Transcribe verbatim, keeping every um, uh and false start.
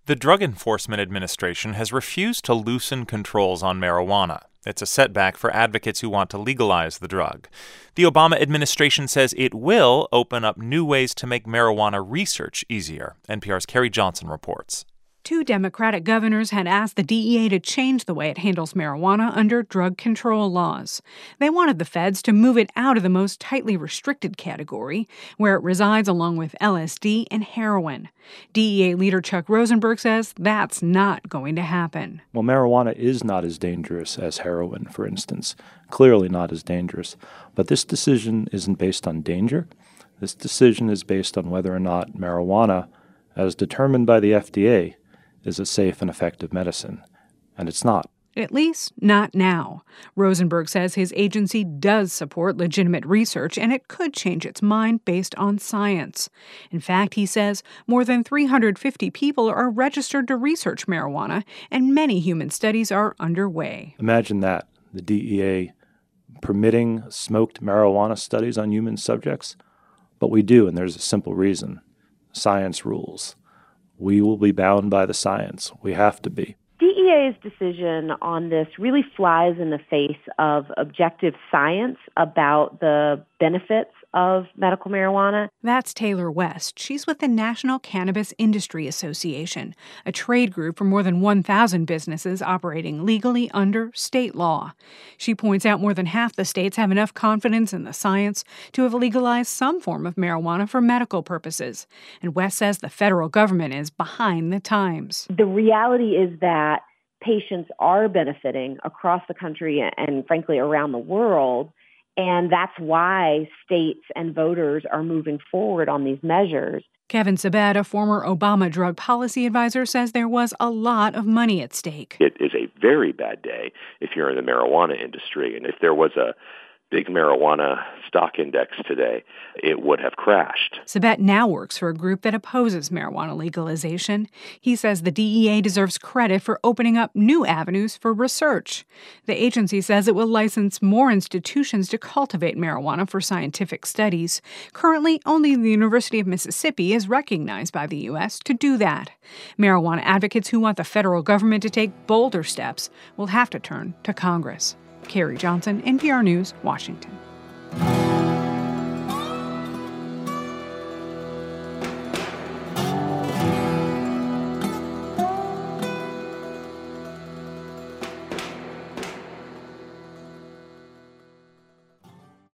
The Drug Enforcement Administration has refused to loosen controls on marijuana. It's a setback for advocates who want to legalize the drug. The Obama administration says it will open up new ways to make marijuana research easier. N P R's Carrie Johnson reports. Two Democratic governors had asked the D E A to change the way it handles marijuana under drug control laws. They wanted the feds to move it out of the most tightly restricted category, where it resides along with L S D and heroin. D E A leader Chuck Rosenberg says that's not going to happen. Well, marijuana is not as dangerous as heroin, for instance. Clearly not as dangerous. But this decision isn't based on danger. This decision is based on whether or not marijuana, as determined by the F D A, is a safe and effective medicine, and it's not. At least not now. Rosenberg says his agency does support legitimate research, and it could change its mind based on science. In fact, he says more than three hundred fifty people are registered to research marijuana, and many human studies are underway. Imagine that, the D E A permitting smoked marijuana studies on human subjects. But we do, and there's a simple reason. Science rules. We will be bound by the science. We have to be. D E A's decision on this really flies in the face of objective science about the benefits of medical marijuana. That's Taylor West. She's with the National Cannabis Industry Association, a trade group for more than one thousand businesses operating legally under state law. She points out more than half the states have enough confidence in the science to have legalized some form of marijuana for medical purposes. And West says the federal government is behind the times. The reality is that patients are benefiting across the country and, frankly, around the world. And that's why states and voters are moving forward on these measures. Kevin Sabet, a former Obama drug policy advisor, says there was a lot of money at stake. It is a very bad day if you're in the marijuana industry. And if there was a big marijuana stock index today, it would have crashed. Sabet now works for a group that opposes marijuana legalization. He says the D E A deserves credit for opening up new avenues for research. The agency says it will license more institutions to cultivate marijuana for scientific studies. Currently, only the University of Mississippi is recognized by the U S to do that. Marijuana advocates who want the federal government to take bolder steps will have to turn to Congress. Carrie Johnson, N P R News, Washington.